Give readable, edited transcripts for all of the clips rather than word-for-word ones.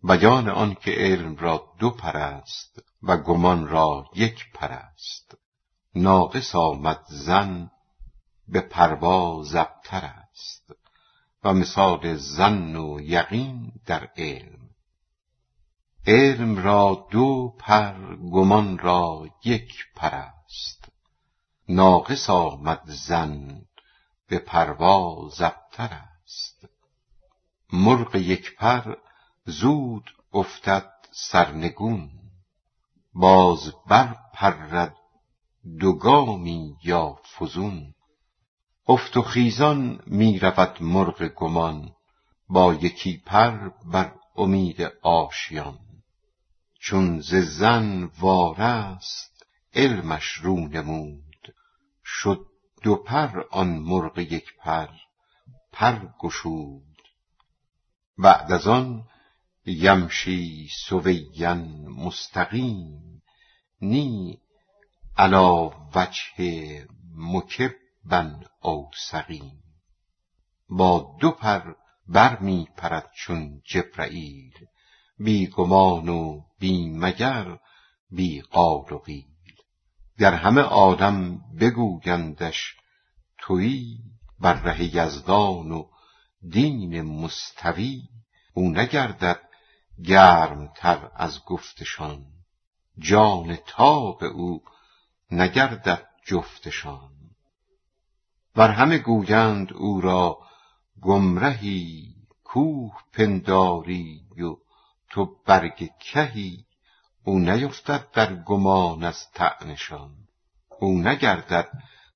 بیان آن که علم را دو پر است و گمان را یک پر است. ناقص آمد ظن به پرواز ابتر است و مثال ظن و یقین در علم. علم را دو پر، گمان را یک پر است. ناقص آمد ظن به پرواز ابتر است. مرغ یک پر زود افتد سرنگون، باز بر پرد دو گامی یا فزون. افت و خیزان می رود مرغ گمان، با یکی پر بر امید آشیان. چون ز ظن وارست علمش رو نمود، شد دو پر آن مرغ یک پر، پر گشود. بعد از آن یمشی سویا مستقیم، نی علی وجه مکبا او سقیم. با دو پر بر می پرد چون جبرئیل، بی گمان و بی مگر بی قال و قیل. در همه عالم بگویندش تویی، بر ره یزدان و دین مستوی. او نگردد گرمتر از گفتشان، جان طاق او نگردد جفتشان. ور همه گویند او را گمرهی، کوه پنداری و تو برگ کهی. او نیفتد در گمان از طعنشان، او نگردد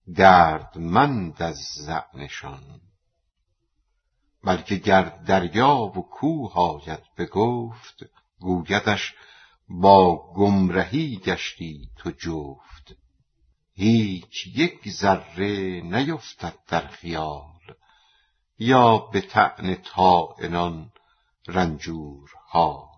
دردمند از ظعنشان. بلکه گر دریا و کوه آید به گفت، گویدش با گمرهی گشتی تو جفت. هیچ یک ذره نیفتد در خیال، یا به طعن طاعنان رنجور حال.